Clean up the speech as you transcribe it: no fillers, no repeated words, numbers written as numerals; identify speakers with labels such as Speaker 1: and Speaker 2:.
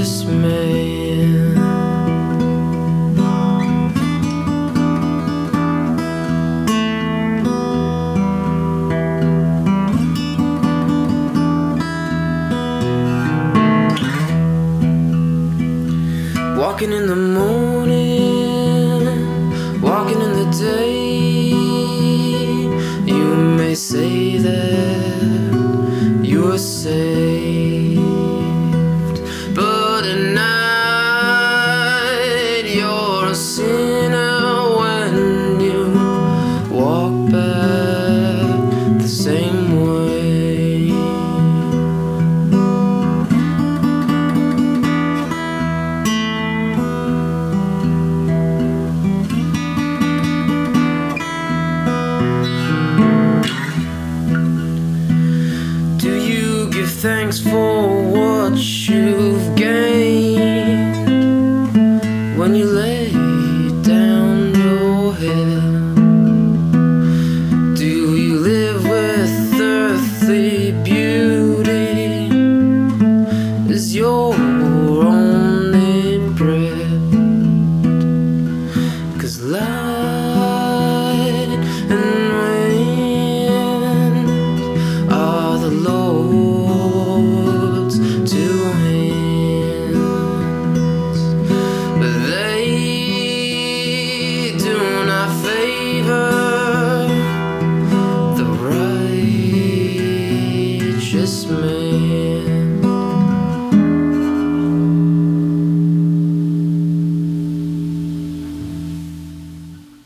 Speaker 1: this man. Walking in the morning, walking in the day, you may say that you are saved, but at night you're a sinner when you walk back the same way. Give thanks for what you've gained when you lay down your head. Do you live with earthly beauty as your own